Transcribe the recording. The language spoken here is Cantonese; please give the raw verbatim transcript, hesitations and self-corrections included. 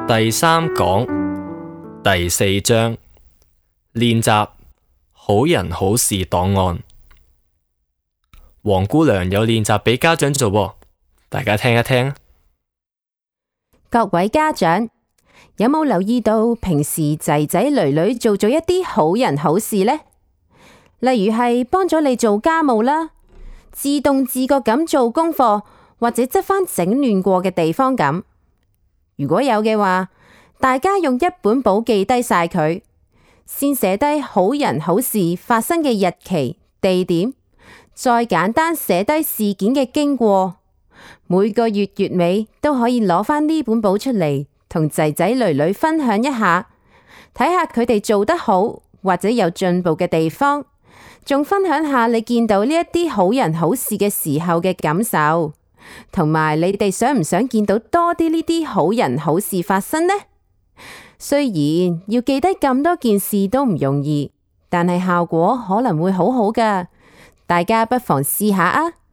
第三講第四章練習好人好事檔案。黃姑娘有練習俾家長做喎，大家聽一聽。 各位家長，有冇留意到平時仔仔女女做咗一啲好人好事呢？例如係幫咗你做家務啦，自動自覺咁做功課，或者執返整亂過嘅地方咁。如果有嘅話，大家用一本簿記低晒佢，先寫低好人好事發生嘅日期、地點，再簡單寫低事件嘅經過。每個月月尾都可以攞返呢本簿出嚟，同仔仔女女分享一下，睇下佢哋做得好或者有進步嘅地方，仲分享下你見到呢一啲好人好事嘅時候嘅感受。同埋你哋想唔想見到多啲呢啲好人好事發生呢？雖然要記低咁多件事都唔容易，但係效果可能會好好㗎。大家不妨試下啊！